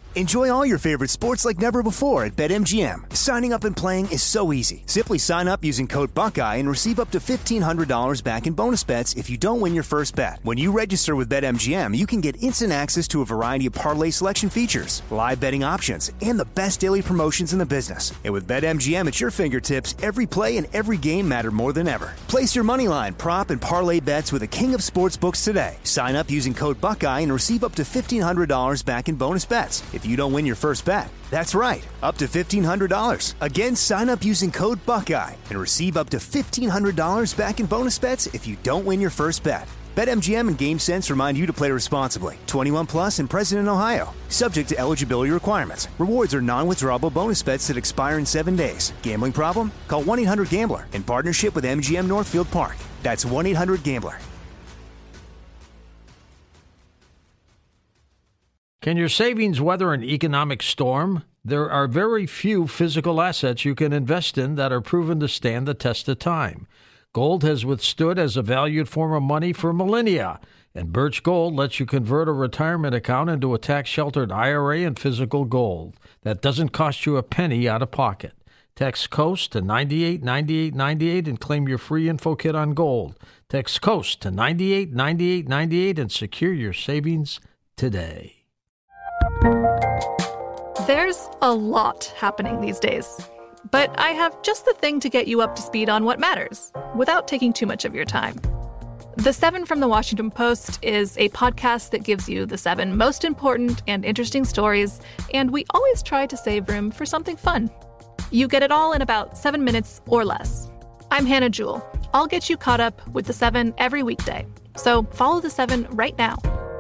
Enjoy all your favorite sports like never before at BetMGM. Signing up and playing is so easy. Simply sign up using code Buckeye and receive up to $1,500 back in bonus bets if you don't win your first bet. When you register with BetMGM, you can get instant access to a variety of parlay selection features, live betting options, and the best daily promotions in the business. And with BetMGM at your fingertips, every play and every game matter more than ever. Place your moneyline, prop, and parlay bets with the king of sportsbooks today. Sign up using code Buckeye and receive up to $1,500 back in bonus bets if you don't win your first bet. That's right, up to $1,500. Again, sign up using code Buckeye and receive up to $1,500 back in bonus bets if you don't win your first bet. BetMGM and GameSense remind you to play responsibly. 21 plus and present in Ohio. Subject to eligibility requirements. Rewards are non-withdrawable bonus bets that expire in 7 days. Gambling problem? Call 1-800-GAMBLER in partnership with MGM Northfield Park. That's 1-800-GAMBLER. Can your savings weather an economic storm? There are very few physical assets you can invest in that are proven to stand the test of time. Gold has withstood as a valued form of money for millennia, and Birch Gold lets you convert a retirement account into a tax-sheltered IRA and physical gold that doesn't cost you a penny out of pocket. Text COAST to 989898 and claim your free info kit on gold. Text COAST to 989898 and secure your savings today. There's a lot happening these days, but I have just the thing to get you up to speed on what matters without taking too much of your time. The 7 from the Washington Post is a podcast that gives you the 7 most important and interesting stories, and we always try to save room for something fun. You get it all in about 7 minutes or less. I'm Hannah Jewell. I'll get you caught up with the 7 every weekday, so follow the 7 right now.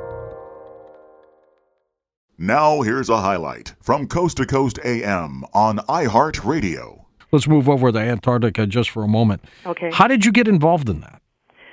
Now here's a highlight from Coast to Coast AM on iHeartRadio. Let's move over to Antarctica just for a moment. Okay. How did you get involved in that?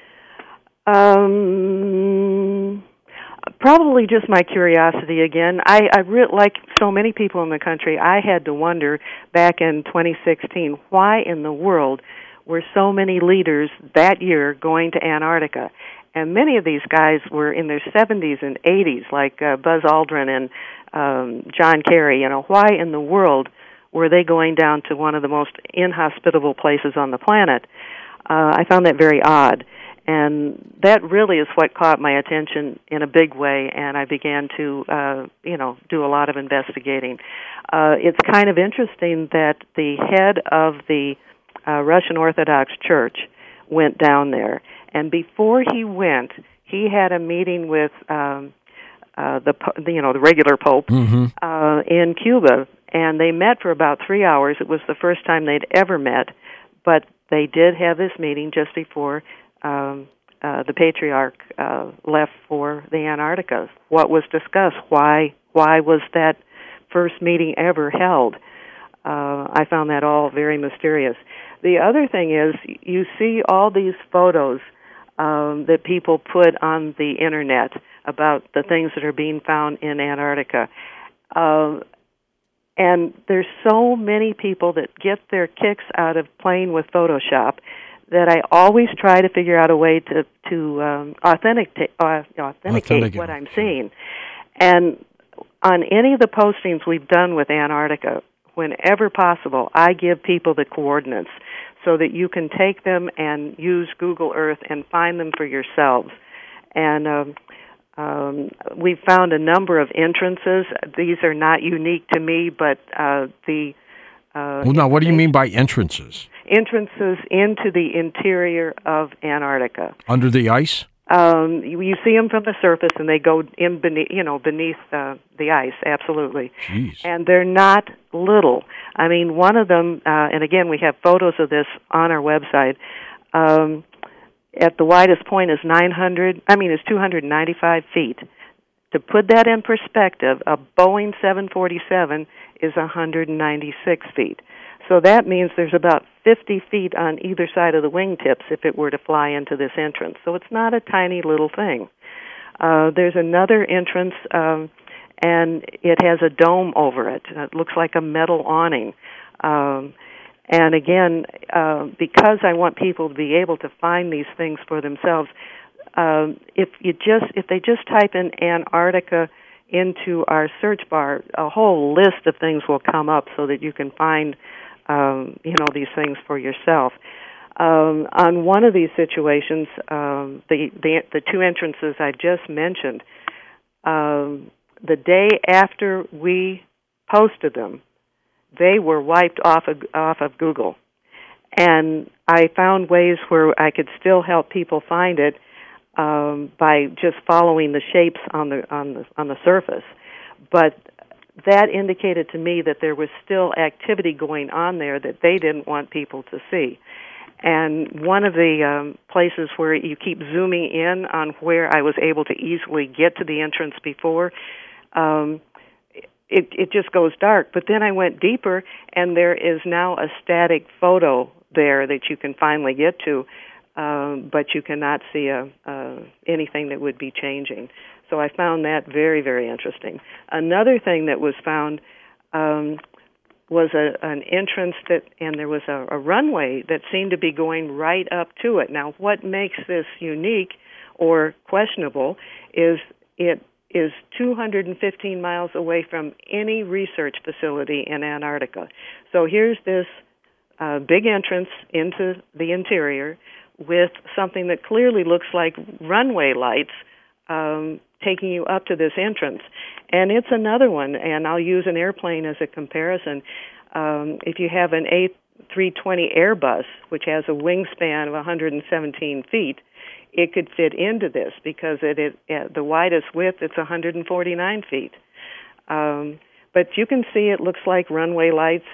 Probably just my curiosity again. I like so many people in the country, I had to wonder back in 2016, why in the world were so many leaders that year going to Antarctica? And many of these guys were in their 70s and 80s, like Buzz Aldrin and John Kerry. You know, why in the world were they going down to one of the most inhospitable places on the planet? I found that very odd. And that really is what caught my attention in a big way, and I began to, do a lot of investigating. It's kind of interesting that the head of the Russian Orthodox Church went down there. And before he went, he had a meeting with the regular Pope in Cuba, and they met for about 3 hours. It was the first time they'd ever met, but they did have this meeting just before the Patriarch left for the Antarctica. What was discussed? Why was that first meeting ever held? I found that all very mysterious. The other thing is, you see all these photos that people put on the internet about the things that are being found in Antarctica. And there's so many people that get their kicks out of playing with Photoshop that I always try to figure out a way to authenticate what I'm seeing. And on any of the postings we've done with Antarctica, whenever possible, I give people the coordinates so that you can take them and use Google Earth and find them for yourselves. And we've found a number of entrances. These are not unique to me, but well, now, what do you mean by entrances? Entrances into the interior of Antarctica. Under the ice? You see them from the surface, and they go in beneath the ice. Absolutely. Jeez. And they're not little. I mean, one of them, and again, we have photos of this on our website. At the widest point is 295 feet. To put that in perspective, a Boeing 747 is 196 feet. So that means there's about 50 feet on either side of the wingtips if it were to fly into this entrance. So it's not a tiny little thing. There's another entrance, and it has a dome over it. It looks like a metal awning. And again, because I want people to be able to find these things for themselves, if they just type in Antarctica into our search bar, a whole list of things will come up so that you can find, these things for yourself. On one of these situations, the two entrances I just mentioned, the day after we posted them, they were wiped off of Google, and I found ways where I could still help people find it by just following the shapes on the surface. But that indicated to me that there was still activity going on there that they didn't want people to see. And one of the places where you keep zooming in on where I was able to easily get to the entrance before, it just goes dark. But then I went deeper, and there is now a static photo there that you can finally get to, but you cannot see anything that would be changing. So I found that very, very interesting. Another thing that was found was an entrance and there was a runway that seemed to be going right up to it. Now, what makes this unique or questionable is it is 215 miles away from any research facility in Antarctica. So here's this big entrance into the interior with something that clearly looks like runway lights taking you up to this entrance. And it's another one, and I'll use an airplane as a comparison. If you have an A320 Airbus, which has a wingspan of 117 feet, it could fit into this because the widest width, it's 149 feet. But you can see it looks like runway lights.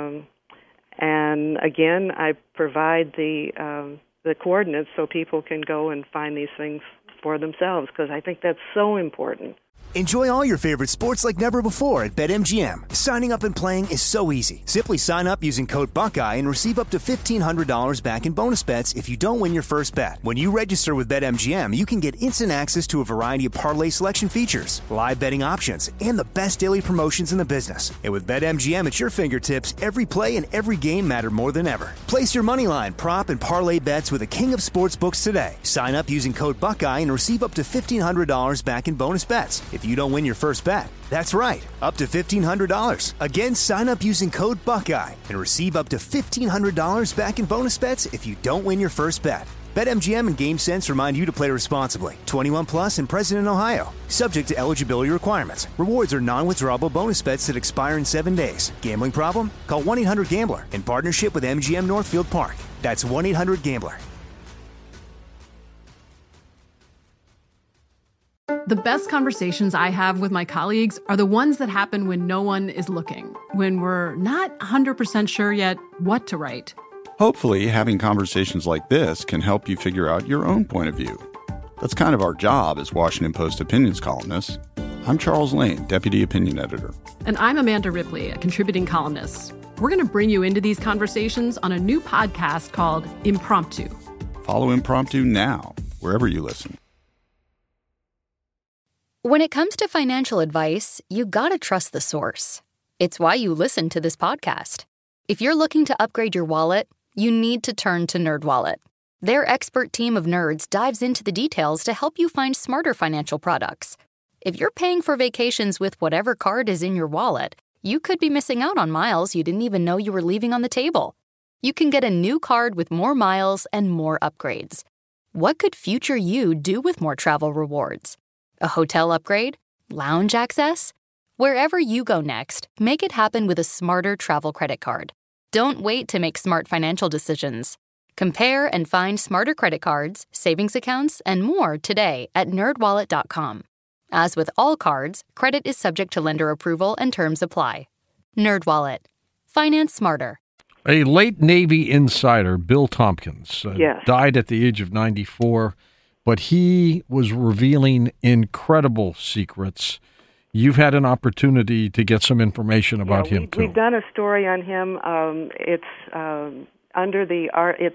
And again, I provide the coordinates so people can go and find these things for themselves, because I think that's so important. Enjoy all your favorite sports like never before at BetMGM. Signing up and playing is so easy. Simply sign up using code Buckeye and receive up to $1,500 back in bonus bets if you don't win your first bet. When you register with BetMGM, you can get instant access to a variety of parlay selection features, live betting options, and the best daily promotions in the business. And with BetMGM at your fingertips, every play and every game matter more than ever. Place your moneyline, prop, and parlay bets with the king of sportsbooks today. Sign up using code Buckeye and receive up to $1,500 back in bonus bets if you don't win your first bet. That's right, up to $1,500. Again, sign up using code Buckeye and receive up to $1,500 back in bonus bets if you don't win your first bet. BetMGM and GameSense remind you to play responsibly. 21 plus and present in Ohio. Subject to eligibility requirements. Rewards are non-withdrawable bonus bets that expire in 7 days. Gambling problem? Call 1-800-GAMBLER in partnership with MGM Northfield Park. That's 1-800-GAMBLER. The best conversations I have with my colleagues are the ones that happen when no one is looking, when we're not 100% sure yet what to write. Hopefully, having conversations like this can help you figure out your own point of view. That's kind of our job as Washington Post opinions columnists. I'm Charles Lane, Deputy Opinion Editor. And I'm Amanda Ripley, a contributing columnist. We're going to bring you into these conversations on a new podcast called Impromptu. Follow Impromptu now, wherever you listen. When it comes to financial advice, you gotta trust the source. It's why you listen to this podcast. If you're looking to upgrade your wallet, you need to turn to NerdWallet. Their expert team of nerds dives into the details to help you find smarter financial products. If you're paying for vacations with whatever card is in your wallet, you could be missing out on miles you didn't even know you were leaving on the table. You can get a new card with more miles and more upgrades. What could future you do with more travel rewards? A hotel upgrade? Lounge access? Wherever you go next, make it happen with a smarter travel credit card. Don't wait to make smart financial decisions. Compare and find smarter credit cards, savings accounts, and more today at nerdwallet.com. As with all cards, credit is subject to lender approval and terms apply. NerdWallet. Finance smarter. A late Navy insider, Bill Tompkins, died at the age of 94. But he was revealing incredible secrets. You've had an opportunity to get some information about him too. We've done a story on him. It's under the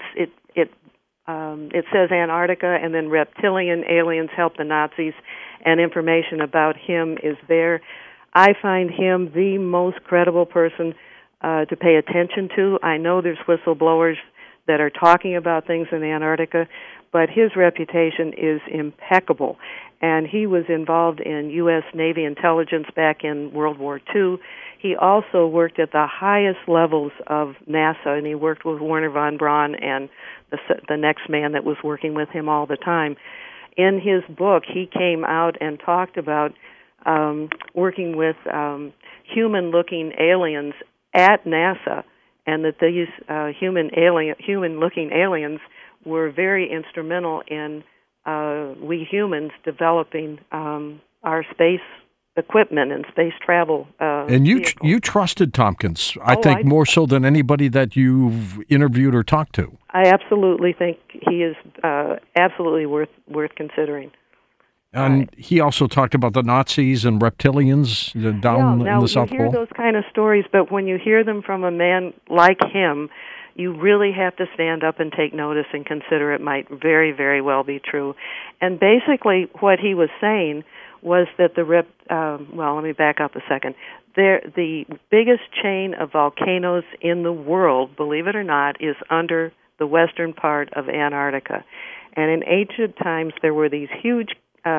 it says Antarctica, and then reptilian aliens help the Nazis, and information about him is there. I find him the most credible person to pay attention to. I know there's whistleblowers that are talking about things in Antarctica, but his reputation is impeccable. And he was involved in U.S. Navy intelligence back in World War II. He also worked at the highest levels of NASA, and he worked with Wernher von Braun and the next man that was working with him all the time. In his book, he came out and talked about working with human-looking aliens at NASA, and that these human-looking aliens were very instrumental in we humans developing our space equipment and space travel. And you trusted Tompkins, I think, more so than anybody that you've interviewed or talked to. I absolutely think he is absolutely worth considering. And he also talked about the Nazis and reptilians down in the South Pole. You hear those kind of stories, but when you hear them from a man like him, you really have to stand up and take notice and consider it might very, very well be true. And basically what he was saying was that let me back up a second. The biggest chain of volcanoes in the world, believe it or not, is under the western part of Antarctica. And in ancient times, there were these huge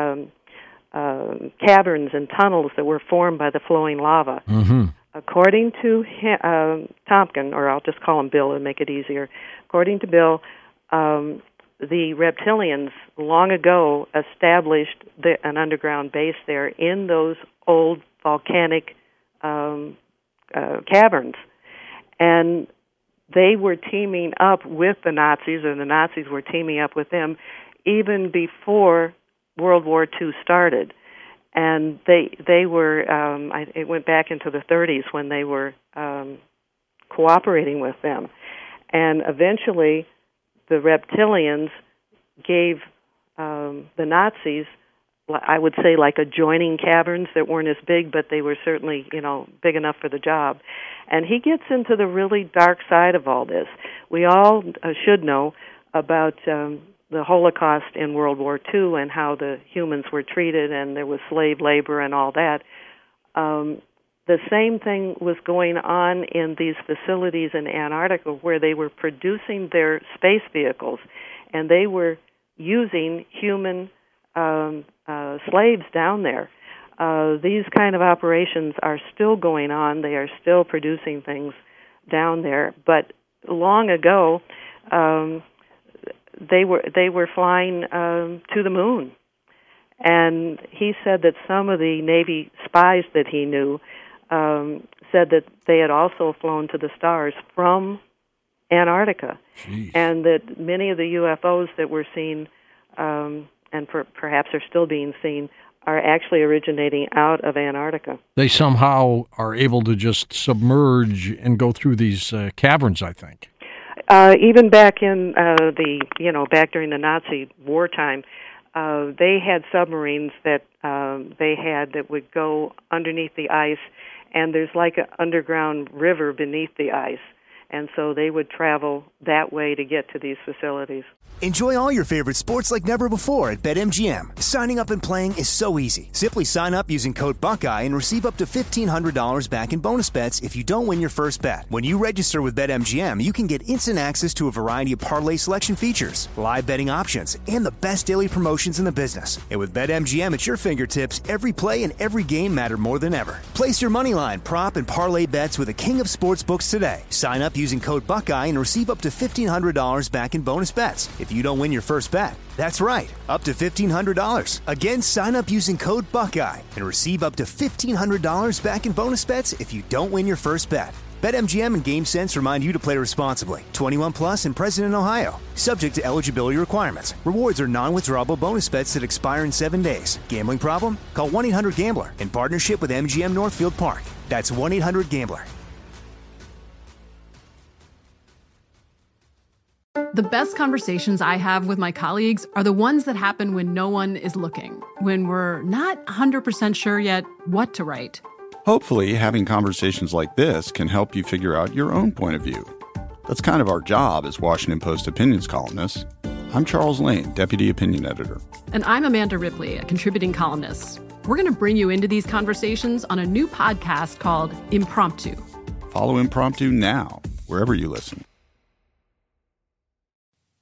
caverns and tunnels that were formed by the flowing lava. Mm-hmm. According to Tompkins, or I'll just call him Bill and make it easier, according to Bill, the reptilians long ago established an underground base there in those old volcanic caverns. And they were teaming up with the Nazis, or the Nazis were teaming up with them, even before World War II started. And they were, it went back into the 30s when they were cooperating with them. And eventually, the reptilians gave the Nazis, I would say, like adjoining caverns that weren't as big, but they were certainly, big enough for the job. And he gets into the really dark side of all this. We all should know about the Holocaust in World War II and how the humans were treated, and there was slave labor and all that. The same thing was going on in these facilities in Antarctica where they were producing their space vehicles, and they were using human slaves down there. These kind of operations are still going on. They are still producing things down there. But long ago, they were flying to the moon. And he said that some of the Navy spies that he knew said that they had also flown to the stars from Antarctica. Jeez. And that many of the UFOs that we're seeing, and perhaps are still being seen, are actually originating out of Antarctica. They somehow are able to just submerge and go through these caverns, I think. Even back in back during the Nazi wartime, they had submarines that they had that would go underneath the ice, and there's like an underground river beneath the ice. And so they would travel that way to get to these facilities. Enjoy all your favorite sports like never before at BetMGM. Signing up and playing is so easy. Simply sign up using code Buckeye and receive up to $1,500 back in bonus bets if you don't win your first bet. When you register with BetMGM, you can get instant access to a variety of parlay selection features, live betting options, and the best daily promotions in the business. And with BetMGM at your fingertips, every play and every game matter more than ever. Place your moneyline, prop, and parlay bets with the king of sportsbooks today. Sign up using code Buckeye and receive up to $1,500 back in bonus bets if you don't win your first bet. That's right, up to $1,500. Again, sign up using code Buckeye and receive up to $1,500 back in bonus bets if you don't win your first bet. BetMGM and GameSense remind you to play responsibly. 21 plus and present in Ohio. Subject to eligibility requirements. Rewards are non-withdrawable bonus bets that expire in 7 days. Gambling problem? Call 1-800-GAMBLER in partnership with MGM Northfield Park. That's 1-800-GAMBLER. The best conversations I have with my colleagues are the ones that happen when no one is looking, when we're not 100% sure yet what to write. Hopefully, having conversations like this can help you figure out your own point of view. That's kind of our job as Washington Post opinions columnists. I'm Charles Lane, Deputy Opinion Editor. And I'm Amanda Ripley, a contributing columnist. We're going to bring you into these conversations on a new podcast called Impromptu. Follow Impromptu now, wherever you listen.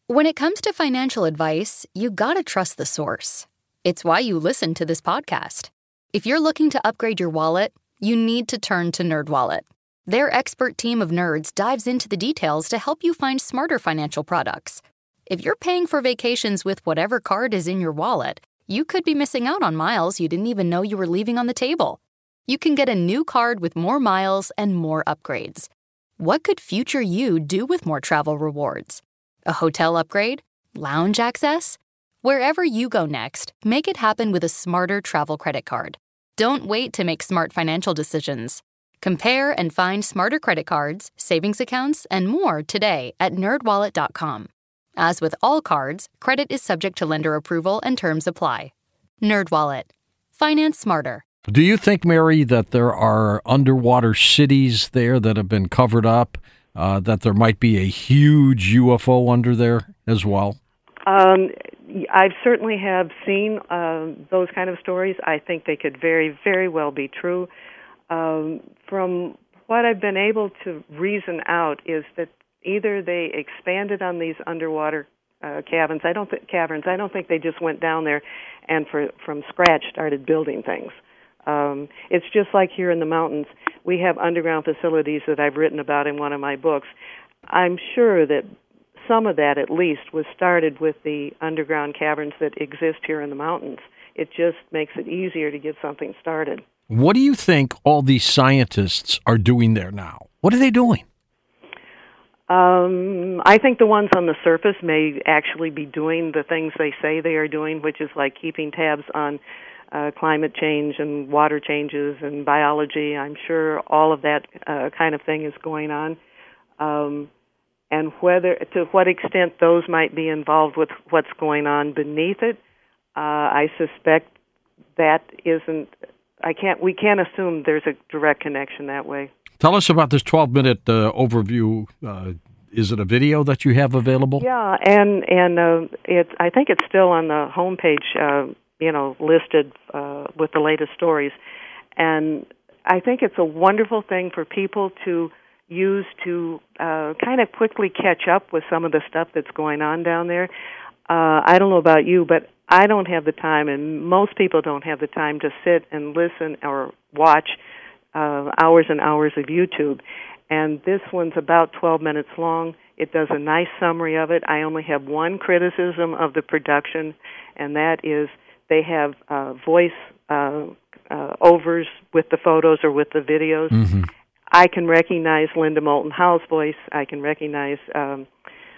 When it comes to financial advice, you gotta trust the source. It's why you listen to this podcast. If you're looking to upgrade your wallet, you need to turn to NerdWallet. Their expert team of nerds dives into the details to help you find smarter financial products. If you're paying for vacations with whatever card is in your wallet, you could be missing out on miles you didn't even know you were leaving on the table. You can get a new card with more miles and more upgrades. What could future you do with more travel rewards? A hotel upgrade? Lounge access? Wherever you go next, make it happen with a smarter travel credit card. Don't wait to make smart financial decisions. Compare and find smarter credit cards, savings accounts, and more today at nerdwallet.com. As with all cards, credit is subject to lender approval and terms apply. NerdWallet. Finance smarter. Do you think, Mary, that there are underwater cities there that have been covered up, that there might be a huge UFO under there as well? I certainly have seen those kind of stories. I think they could very, very well be true. From what I've been able to reason out is that either they expanded on these underwater caverns. I don't think they just went down there and from scratch started building things. It's just like here in the mountains. We have underground facilities that I've written about in one of my books. I'm sure that some of that, at least, was started with the underground caverns that exist here in the mountains. It just makes it easier to get something started. What do you think all these scientists are doing there now? What are they doing? I think the ones on the surface may actually be doing the things they say they are doing, which is like keeping tabs on climate change and water changes and biology. I'm sure all of that kind of thing is going on. And to what extent those might be involved with what's going on beneath it, I suspect that isn't. We can't assume there's a direct connection that way. Tell us about this 12-minute overview. Is it a video that you have available? Yeah, and I think it's still on the homepage. Listed with the latest stories, and I think it's a wonderful thing for people to use to kind of quickly catch up with some of the stuff that's going on down there. I don't know about you, but I don't have the time, and most people don't have the time to sit and listen or watch hours and hours of YouTube. And this one's about 12 minutes long. It does a nice summary of it. I only have one criticism of the production, and that is they have voice overs with the photos or with the videos. Mm-hmm. I can recognize Linda Moulton Howe's voice. I can recognize I'm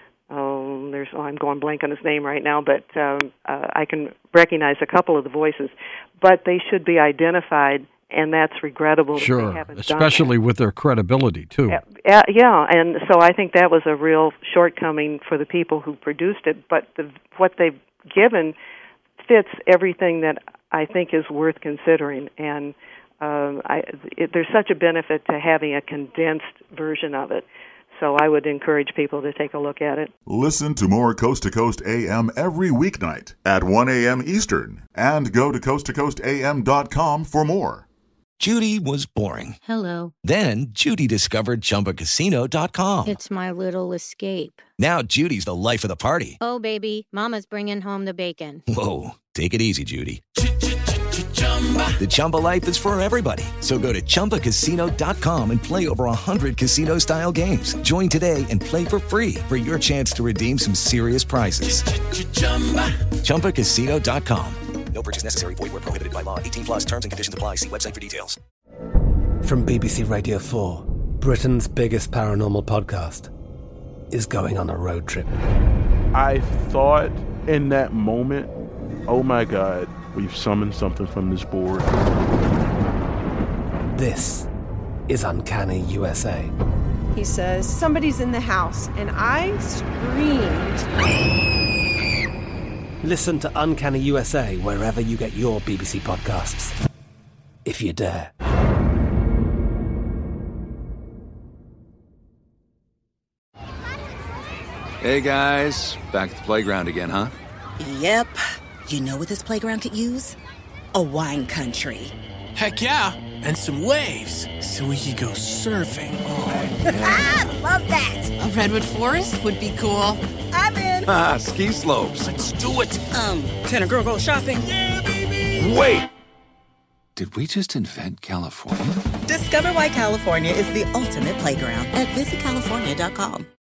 going blank on his name right now, but I can recognize a couple of the voices. But they should be identified, and that's regrettable. Sure, that they haven't especially done that. with their credibility too. Yeah, and so I think that was a real shortcoming for the people who produced it. But what they've given fits everything that I think is worth considering, and there's such a benefit to having a condensed version of it. So I would encourage people to take a look at it. Listen to more Coast to Coast AM every weeknight at 1 a.m. Eastern, and go to coasttocoastam.com for more. Judy was boring. Hello. Then Judy discovered ChumbaCasino.com. It's my little escape. Now Judy's the life of the party. Oh, baby, mama's bringing home the bacon. Whoa, take it easy, Judy. The Chumba life is for everybody. So go to ChumbaCasino.com and play over 100 casino-style games. Join today and play for free for your chance to redeem some serious prizes. ChumbaCasino.com. No purchase necessary. Void where prohibited by law. 18 plus terms and conditions apply. See website for details. From BBC Radio 4, Britain's biggest paranormal podcast is going on a road trip. I thought in that moment, oh my God, we've summoned something from this board. This is Uncanny USA. He says, somebody's in the house, and I screamed. Listen to Uncanny USA wherever you get your BBC podcasts, if you dare. Hey guys, back at the playground again, huh? Yep. You know what this playground could use? A wine country. Heck yeah, and some waves so we could go surfing. Oh, yeah. Love that. A redwood forest would be cool. I'm in. weekend? Ski slopes. Let's do it. Can a girl go shopping? Yeah, baby. Wait! Did we just invent California? Discover why California is the ultimate playground at visitcalifornia.com.